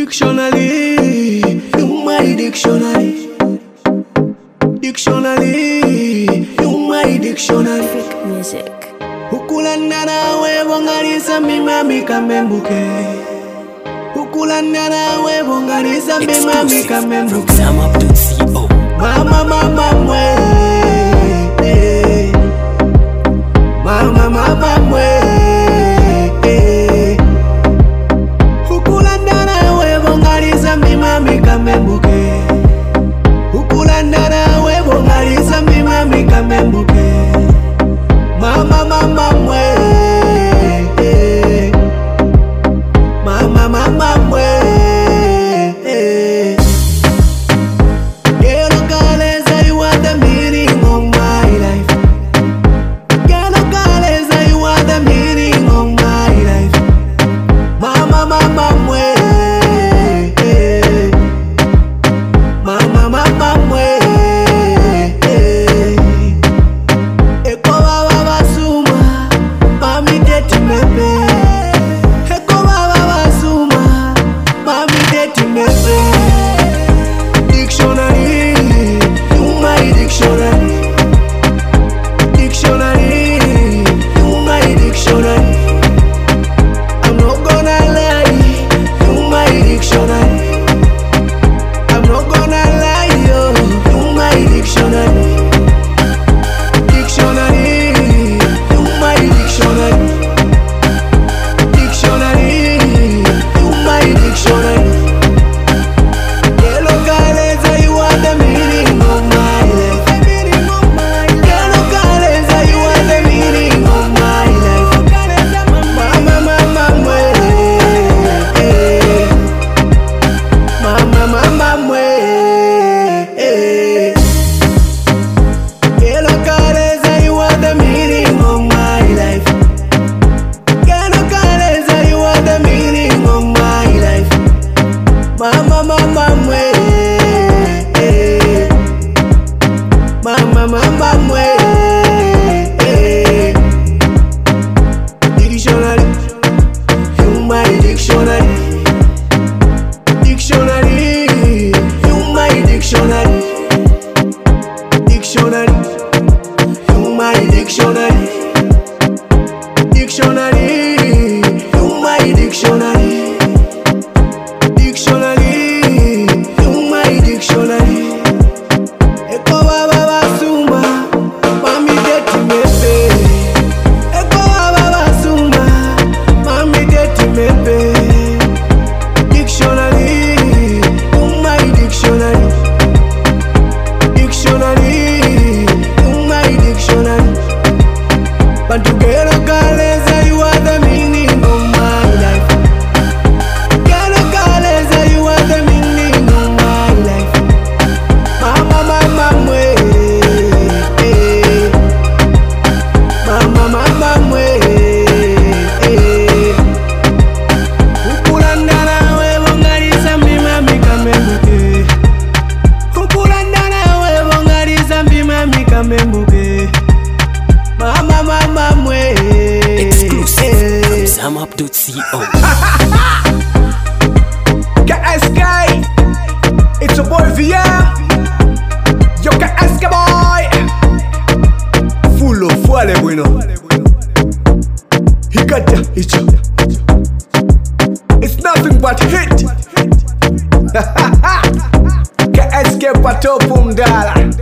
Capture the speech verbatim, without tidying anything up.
Dictionary, you my dictionary. Dictionary, you my dictionary. Freak music. Ukulanda nawe bongalisa mimami kamembuke. Ukulanda nawe bongalisa mimami kamembuke. Mama mama mwe. Mama mama mwe. Ukulanda nawe bongalisa mimami kamembuke. Ukulanda nawe bongalisa mimami kamembuke. Mama mama mwe. Mama mama mwe. Quiero caleza, you are the meaning of my life. Quiero caleza, you are the meaning of my life. Mama mama mwe. Mama mama mwe. Eko baba basuma, mami deti mepe. Eko baba basuma, mami deti mepe. Dictionary, you my dictionary. Dictionary, you my dictionary. I'm not gonna lie, you my dictionary. I'm not gonna lie, yo, you my dictionary. Dictionary, you my dictionary. Dictionary, you my dictionary. Quiero caleza, you are the meaning of my life. Quiero caleza, you are the meaning of my life. Mama mama mwe. Mama mama mwe. Quiero caleza, you are the meaning of my life. Quiero caleza, you are the meaning of my life. Mama mama mwe. Mama mama mwe. Dictionary, you my dictionary. Dictionary, you my dictionary. Dictionary, you my dictionary. Dictionary, you my dictionary. Dictionary, you my dictionary. Eko baba basuma, mami deti mepe. Eko baba basuma, mami deti mepe. Dictionary, you my dictionary. Dictionary, you my dictionary. But you get a caleza, you are the meaning of my life. Get a caleza, you are the meaning of my life. Mama mama mwe. Mama mama mwe. Ukulanda nawe bongalisa mimami kamembuke. Ukulanda nawe bongalisa mimami kamembuke. Mama mama mwe. Exclusive from zamup dot co. K S K, it's your boy V M. Yo K S K boy. Full of fuale bueno. Hikaja icha. It's nothing but hit. K S K pato pumdala.